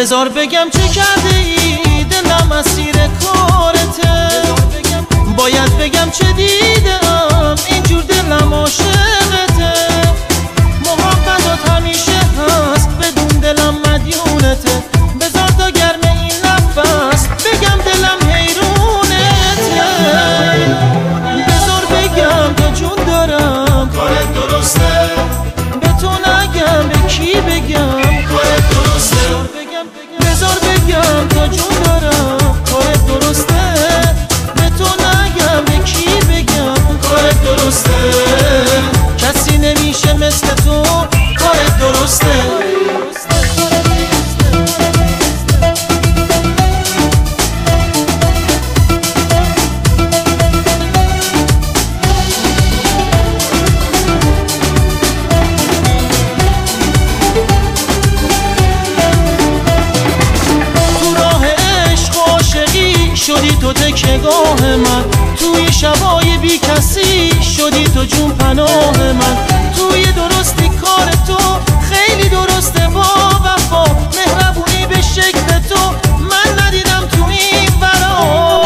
بذار بگم چه کرده ای دلم اسیر کارته، باید بگم چه دیدم اینجور دلم عاشقته. محبتات همیشه هست بدون دلم مدیونته، بذار تا گرم این نفس بگم دلم حیرونته. بذار بگم تا جون دارم کارت درسته، به تو نگم به کی بگم کارت درسته. بذار بگم تا جون دارم کارت درسته، به تو نگم به کی بگم کارت درسته. کسی نمیشه مثل تو کارت درسته. شدی تو تکیه‌گاه من، توی شبای بی کسی شدی تو جون پناه من. توی درستی کار تو خیلی درسته، با وفا مهربونی به شکل تو من ندیدم تو این ورا.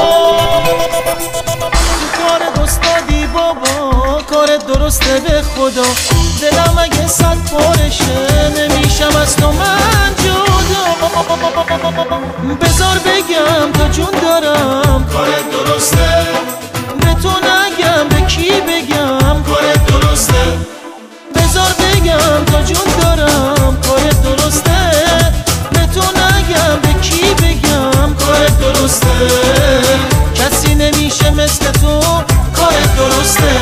تو کار استادی بابا، کارت درسته به خدا. دلم اگه صد پارشه نمیشم از تو من جدا. بذار بگم تا جون دارم کارت درسته، به تو نگم به کی بگم کارت درسته. بذار بگم تا جون دارم کارت درسته، به تو نگم به کی بگم کارت درسته. کسی نمیشه مثل تو کارت درسته.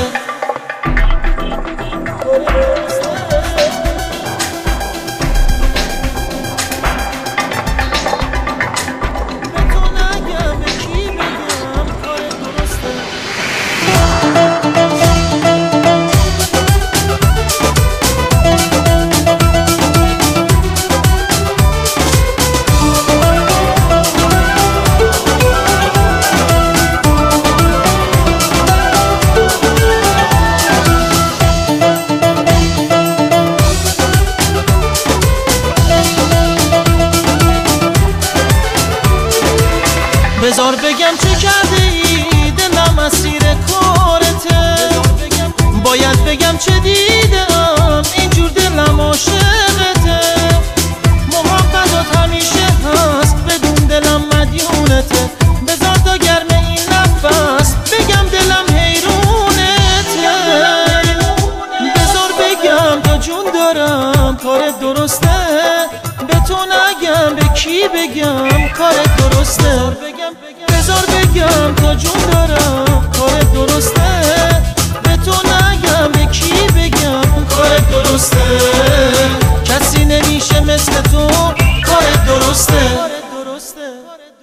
بذار بگم چه کرده ای دلم اسیر کارته، باید بگم چه دیدم اینجور دلم عاشقته. محبتات همیشه هست بدون دلم مدیونته، بذار تا گرم این نفس بگم دلم حیرونته. بذار بگم تا جون دارم کارت درسته، به تو نگم به کی بگم کارت درسته. بذار بگم تا جون دارم کارت درسته، به تو نگم به کی بگم کارت درسته. کسی نمیشه مثل تو کارت درسته.